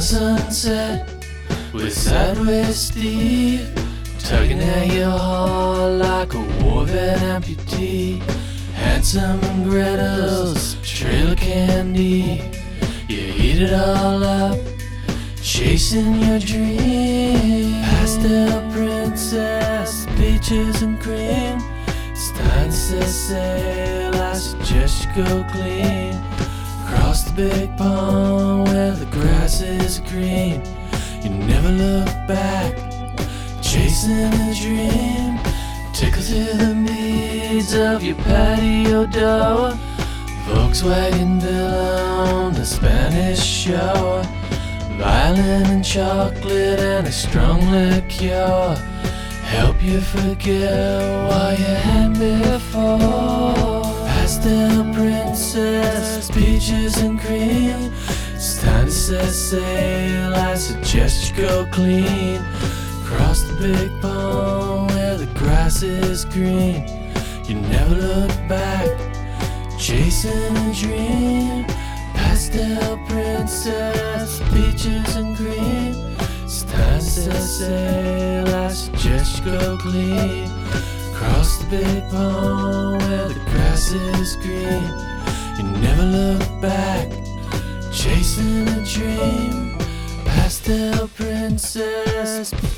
sunset with Sideways Steve, tugging at your heart like a war vet amputee. Handsome and Gretel's trail of candy, you eat it all up, chasing your dream. Pastel princess, peaches and cream. It's time to set sail, I suggest you go clean. Across the big pond where the grass is green, you never look back, chasing a dream. Tickle to the needs of your patio door, Volkswagen Villa on the Spanish Shore. Violin and chocolate and a strong liqueur help you forget what you had before. Pastel princess, peaches and cream. It's time to set sail, I suggest you go clean. Across the big pond where the grass is green, you never look back, chasing a dream. Pastel princess, peaches and cream. It's time to set sail, I suggest you go clean. Across the big pond where the grass is green, you never look back, chasing a dream. Pastel princess.